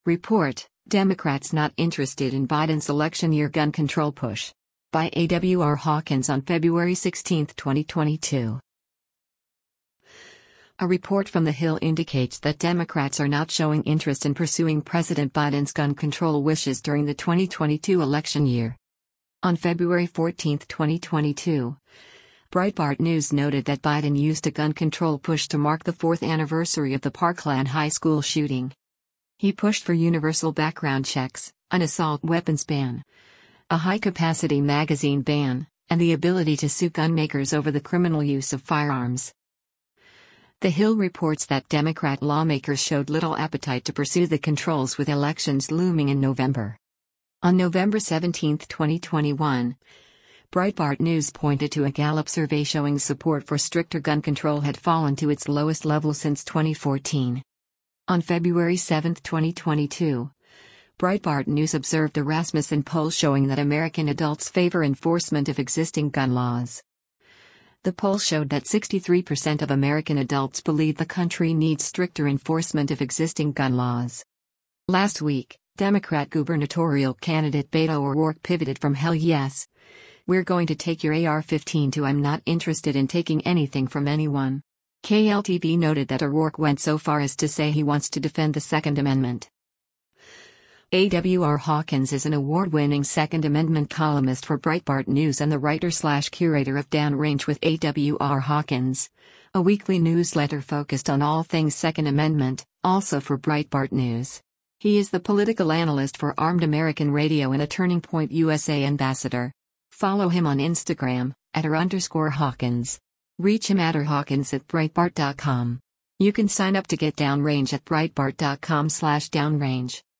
Report, Democrats not interested in Biden's election year gun control push. By A.W.R. Hawkins on February 16, 2022. A report from The Hill indicates that Democrats are not showing interest in pursuing President Biden's gun control wishes during the 2022 election year. On February 14, 2022, Breitbart News noted that Biden used a gun control push to mark the 4th anniversary of the Parkland High School shooting. He pushed for universal background checks, an assault weapons ban, a high-capacity magazine ban, and the ability to sue gunmakers over the criminal use of firearms. The Hill reports that Democrat lawmakers showed little appetite to pursue the controls with elections looming in November. On November 17, 2021, Breitbart News pointed to a Gallup survey showing support for stricter gun control had fallen to its lowest level since 2014. On February 7, 2022, Breitbart News observed a Rasmussen poll showing that American adults favor enforcement of existing gun laws. The poll showed that 63% of American adults believe the country needs stricter enforcement of existing gun laws. Last week, Democrat gubernatorial candidate Beto O'Rourke pivoted from "Hell yes, we're going to take your AR-15" to "I'm not interested in taking anything from anyone." KLTV noted that O'Rourke went so far as to say he wants to defend the Second Amendment. A.W.R. Hawkins is an award-winning Second Amendment columnist for Breitbart News and the writer/curator of Downrange with A.W.R. Hawkins, a weekly newsletter focused on all things Second Amendment, also for Breitbart News. He is the political analyst for Armed American Radio and a Turning Point USA ambassador. Follow him on Instagram, @r_Hawkins. Reach him at @Hawkins@Breitbart.com. You can sign up to get Downrange at Breitbart.com/Downrange.